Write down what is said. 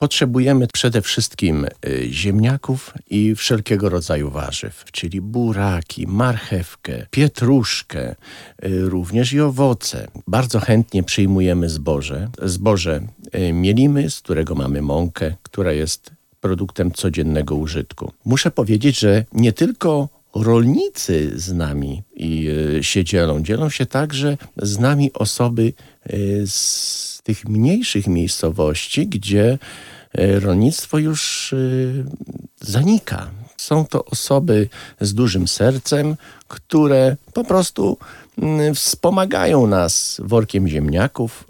Potrzebujemy przede wszystkim ziemniaków i wszelkiego rodzaju warzyw, czyli buraki, marchewkę, pietruszkę, również i owoce. Bardzo chętnie przyjmujemy zboże. Zboże mielimy, z którego mamy mąkę, która jest produktem codziennego użytku. Muszę powiedzieć, że nie tylko rolnicy z nami się dzielą się także z nami osoby z tych mniejszych miejscowości, gdzie rolnictwo już zanika. Są to osoby z dużym sercem, które po prostu wspomagają nas workiem ziemniaków